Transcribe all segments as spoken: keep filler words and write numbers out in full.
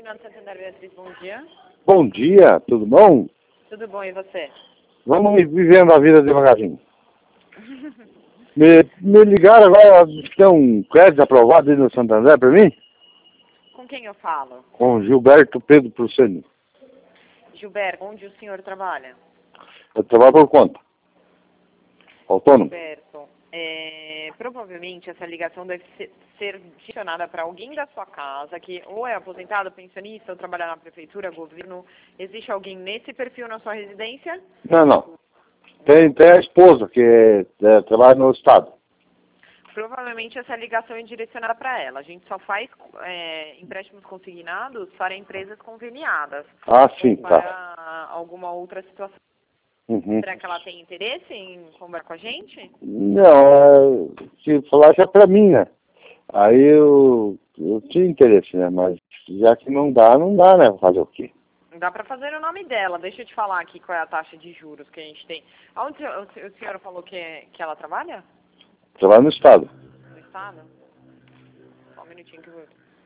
Fernando Santander, Beatriz, bom dia. Bom dia, tudo bom? Tudo bom, e você? Vamos vivendo a vida devagarzinho. me, me ligaram agora, tem um crédito aprovado aí no Santander para mim? Com quem eu falo? Com Gilberto Pedro Prussani. Gilberto, onde o senhor trabalha? Eu trabalho por conta. Autônomo. Gilberto, é, provavelmente essa ligação deve ser, ser direcionada para alguém da sua casa, que ou é aposentado, pensionista, ou trabalha na prefeitura, governo. Existe alguém nesse perfil na sua residência? Não, não. Tem, tem a esposa que é, é, trabalha no estado. Provavelmente essa ligação é direcionada para ela. A gente só faz é, empréstimos consignados para empresas conveniadas. Ah, sim, ou para tá. alguma outra situação. Uhum. Será que ela tem interesse em conversar com a gente? Não, é, se falasse é pra mim, né? Aí eu, eu tinha interesse, né? Mas já que não dá, não dá, né? Fazer o quê? Dá para fazer o nome dela. Deixa eu te falar aqui qual é a taxa de juros que a gente tem. Aonde o o senhor falou que, que ela trabalha? Trabalha no estado. No estado? Só um minutinho que eu vou...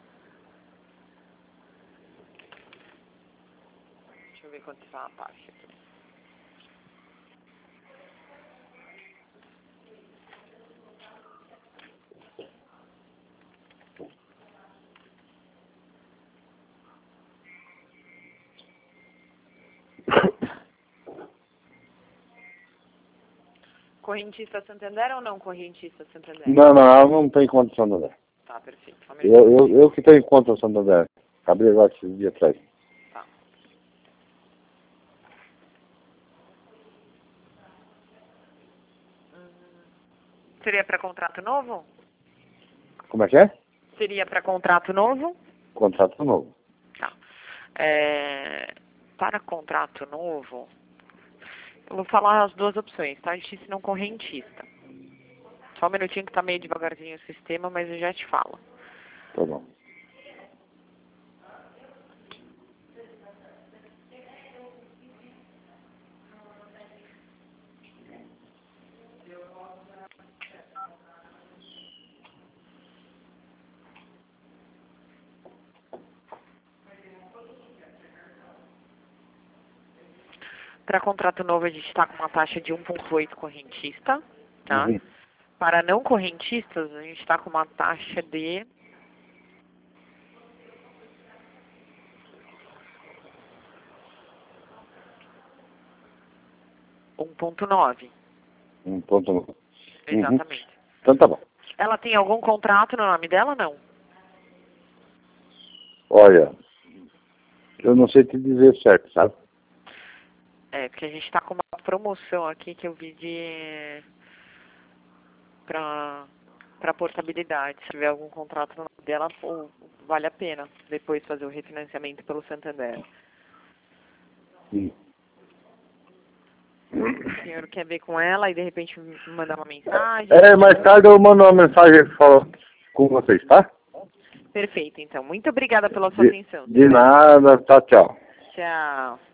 Deixa eu ver quanto está a taxa aqui. Correntista Santander ou não correntista Santander? Não, não, ela não tem conta Santander. Tá, perfeito. Só um Eu, minutinho. eu, eu que tenho conta Santander. Acabei agora esse dia atrás. Tá. Hum, Seria para contrato novo? Como é que é? Seria para contrato novo? Contrato novo. Tá. É, para contrato novo, eu vou falar as duas opções, tá? Correntista e não correntista. Só um minutinho que tá meio devagarzinho o sistema, mas eu já te falo. Tá bom. Para contrato novo, a gente está com uma taxa de um vírgula oito correntista, tá? Uhum. Para não correntistas, a gente está com uma taxa de um vírgula nove. Um ponto novo. Exatamente. Uhum. Então tá bom. Ela tem algum contrato no nome dela, não? Olha, eu não sei te dizer certo, sabe? É, porque a gente está com uma promoção aqui que eu vi de... para para portabilidade. Se tiver algum contrato no nome dela, pô, vale a pena depois fazer o refinanciamento pelo Santander. Sim. O senhor quer ver com ela e de repente me mandar uma mensagem? É, mais tarde eu mando uma mensagem falo com vocês, tá? Perfeito, então. Muito obrigada pela sua De, atenção. de nada, tchau, tchau. Tchau.